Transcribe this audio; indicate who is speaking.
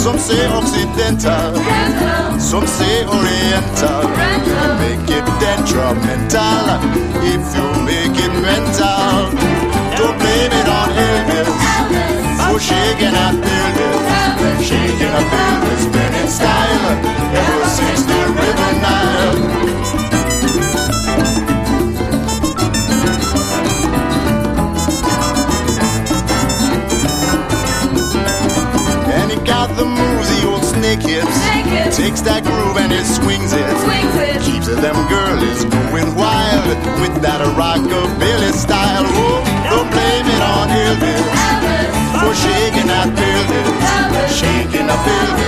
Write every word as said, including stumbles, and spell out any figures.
Speaker 1: Some say Occidental, some say Oriental. Make it detrimental if you make it mental. Don't blame it on Elvis for shaking that Elvis, shaking that Elvis been in style ever since the River Nile. Got the moves, the old snake hips. Snake hips. Takes that groove and it swings it. Swings it. Keeps them girlies going wild with that rockabilly style. Oh, don't blame it on Elvis, Elvis. For shaking that Elvis, Elvis. Shaking that Elvis.